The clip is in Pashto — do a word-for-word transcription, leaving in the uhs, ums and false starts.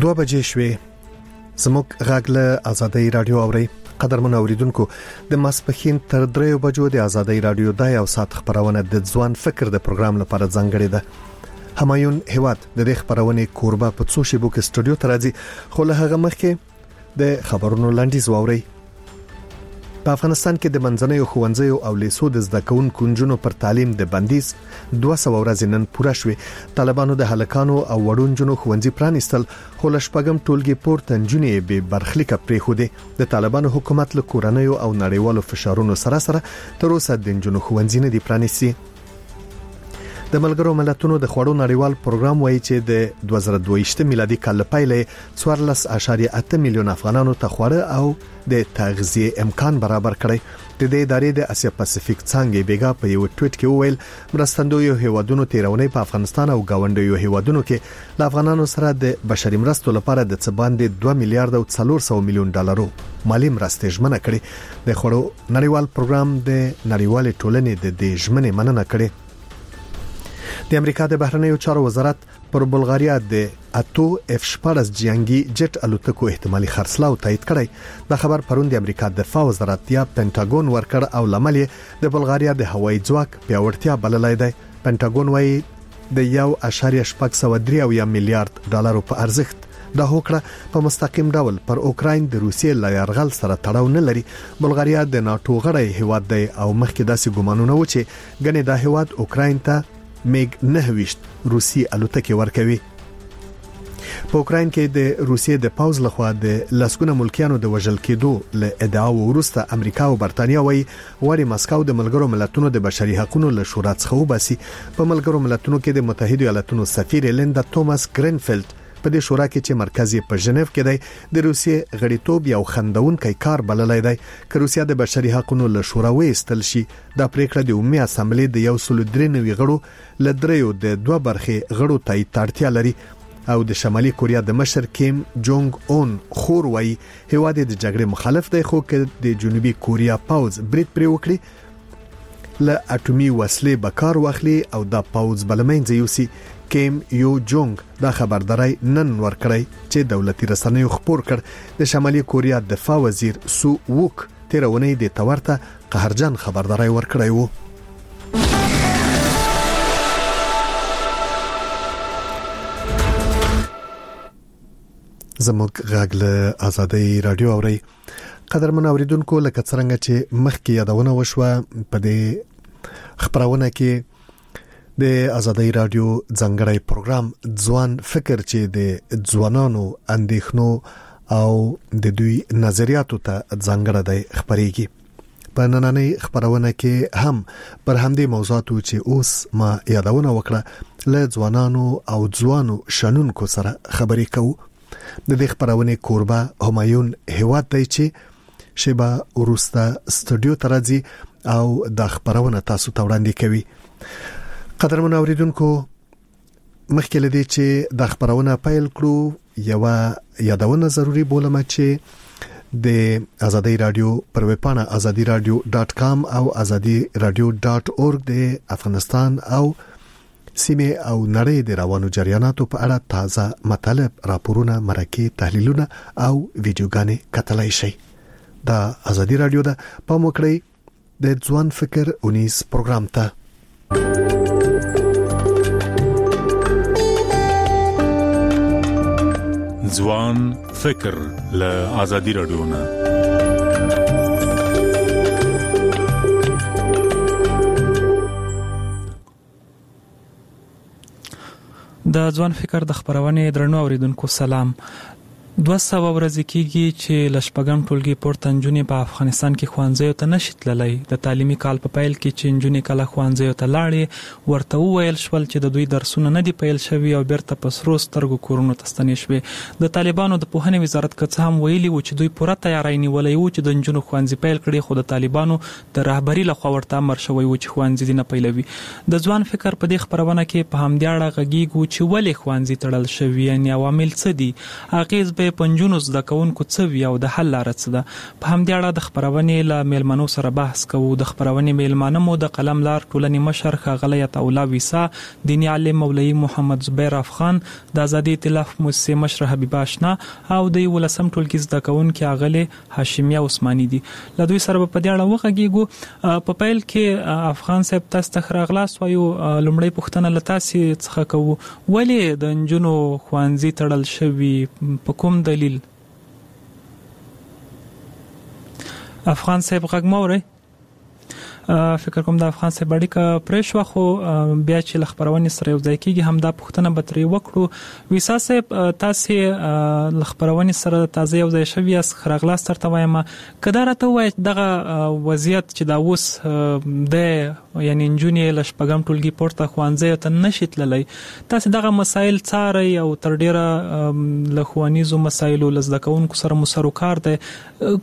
دوه بجې شوې. زموږ غږ له آزادۍ رادیو اوري. قدرمن اوریدونکو، د ماسپښین تر دریو بجو د آزادۍ رادیو د یو ساعت خبرونه د ځوان فکر د پروګرام لپاره ځانګړې ده. همایون هیواد د دې خبرونه کوربه په څو شیبو کې سټوډیو ته راځي، خو له هغه مخکې د خبرونو لاندیز واوري. په افغانستان کې د منځنیو ښوونځیو او لیسو د زده کوونکو نجونو پر تعلیم د بندیز دوه سوه ورځې نن پوره شوې. طالبانو د هلکانو او وړو نجونو ښوونځي پرانیستل، خو له شپږم ټولګي پورته نجونې به برخلیک پرېښودې. د طالبانو حکومت له کورنیو او نړیوالو فشارونو سره سره تر اوسه د نجونو ښوونځي نه دي پرانیستي. د ملګرو ملتونو د خوړو نړیوال پروګرام وایي چې د دوه زره دوه ویشت میلادي کال لپاره څوارلس اعشاریه اته میلیون افغانانو ته خوړه او د تغذیه امکان برابر کړی. د دې ادارې د اسیا پاسفیک څنګه بیګا په یو ټویټ کې وویل مرستندویو هیوادونو تیرونی په افغانستان او گاونډیو هیوادونو کې ل افغانانو سره د بشري مرستو لپاره د څه باندې دوه میلیارډ او څلور سوه میلیون ډالرو مالی مرستې ژمنه کړې. د خوړو نړیوال پروګرام د نړیوال ټولنې د دې ژمنې مننه کړې. د امریکا د بهرنیو چارو وزارت پر بلغاریا د اتو اف شپږ جنگي جټ الوتکو احتمالي خرڅلاو تایید کړی. د خبر پرون د امریکا دفاع وزارت یا پینټاګون ورکړ او لامل د بلغاریا د هوایي ځواک پیاوړتیا بللای دی. پینټاګون وايي د یو اعشاریه شپږ سوه درې اویا میلیارډ ډالرو په ارزښت دا هوکړه په مستقیم ډول پر اوکراین د روسیې له یرغل سره تړاو نه لري. بلغاریا د ناتو غړی هیواد دی او مخکې داسې ګمانونه و چې ګنې دا هیواد اوکراین ته میګ نه ویشت روسي الوتکې ورکوي. په اوکراین کې د روسیې د پاوز لخوا د لسګونه ملکیانو د وژل کېدو له ادعاو وروسته امریکا او برتانیا وایي غواړي مسکو د ملګرو ملتونو د بشري حقوقو له شورا څخه وباسي. په ملګرو ملتونو کې د متحده ایالاتونو سفیر لیندا توماس ګرینفیلد په دې شورا کې چې مرکز یې په ژنیو کې دی د روسیې غړیتوب یو خندونکي کار بللای دی. که روسیا د بشري حقوقو له شورا وېستل شي، دا پریکړه د عمومي اسامبلې د یو سل درې نوي غړو له دریو د دوه برخې غړو تایید اړتیا لري. او د شمالي کوریا د مشر کیم جونګ اون خور وایي هیواد د جګړې مخالف دی، خو که د جنوبي کوریا پاوز برید پرې وکړي له اټومي وسلې به کار واخلي او دا پاوز بلمنځ یوسي. کیم یو جونګ دا خبرداري نن ورکړی چې دولتي رسنیو خبر کړ د شمالي کوریا دفاع وزیر سو ووک تیرونی د تورته قهرجن خبرداري ورکړی وو. زموږ غږ له آزادۍ رادیو اوري. قدرمن اوریدونکو، لکه څنګه چې مخکې یادونه وشوه په دې خبرونه کې د آزادۍ رادیو ځانګړی پروګرام ځوان فکر چې د ځوانانو اندېښنو او د دوی نظریاتو ته ځانګړی دی خبرېږي. په نننۍ خبرونه کې هم پر همدې موضوعاتو چې اوس ما یادونه وکړه له ځوانانو او ځوانو شنونکو سره خبرې کوو. د دې خبرونه کوربه همایون هیواد دی چې شیبه ورسته سټوډیو ته راځي او د خبرونه تاسو ته وړاندې کوي. قدرمن اوریدونکو، مخکې لدی چې د خبرونه پیل کړو یو یادونه ضروری بولم چې د آزادۍ رادیو پر ویب پاڼه آزادی رادیو ډاټ کام او آزادی رادیو ډاټ اورګ د افغانستان او سیمه او نړۍ د روانو جریاناتو په اړه تازه مطالب، راپورونه، مرکې، تحلیلونه او ویډیوګانې کتلای شئ. د آزادی رادیو د پام وکړئ د ځوان فکر اونیز پروګرام ته. ځوان فکر له آزادی رادیو نه. د ځوان فکر د خبرونه درنو اوریدونکو سلام. دوه سوه ورځې کېږي چې له شپږم ټولګي پورته نجونې په افغانستان کې ښوونځیو ته نشي تللی. د تعلیمي کال په پیل کې چې نجونې کله ښوونځیو ته لاړې، ورته وویل شول چې د دوی درسونه نه دي پیل شوي او بیرته په سرو سترګو کورونو ته ستنې شوې. د طالبانو د پوهنې وزارت که څه هم ویلي و چې دوی پوره تیاری نیولی و چې د نجونو ښوونځي پیل کړي، خو د طالبانو د رهبري لخوا ورته امر شوی و چې ښوونځي دې نه پیلوي. د ځوان فکر په دې خبرونه کې په همدې اړه غږیږو چې ولې ښوونځي تړل شوي، یعنې عوامل څه دي، اغېز په پنځونو زده کوونکو څه وی او د حل لاره څه ده. په همدې اړه د خبرونې له میلمنو سره بحث کوو. د خبرونې میلمانه مو د قلم لار ټولنې مشر ښاغلی عطاالله ویسا، دیني عالم مولوي محمد زبیر افغان، د آزادي ائتلاف مؤسسې مشر حبیب آشنا او د ولسم ټولګي زده کوونکي اغلی هاشمیه عثماني دي. له دوی سره په دې اړه وغږیږو. په پیل کې افغان صاحب تاسو ته راغلاست وایو لومړی پوښتنه له تاسو څخه کوو، ولې د نجونو ښوونځي تړل شوي، په کوم دلیل؟ افغان صاحب غږ مو اورئ؟ فکر کوم د افغان صاحب اړیکه پرې شوه، خو بیا چې له خبرونې سره یو ځای کېږي همدا پوښتنه به ترې وکړو. ویسا صاحب تاسې له خبرونې سره تازه یو ځای شوي یاست، ښه راغلاست درته وایم. که دا راته ووایئ دغه وضعیت چې دا اوس دی، یعنې نجونې له شپږم ټولګي پورته ښوونځیو ته نشي تللی، تاسې دغه مسایل څارئ او تر ډېره له ښوونیزو مسایلو له زده کوونکو سره مو سر و کار دی،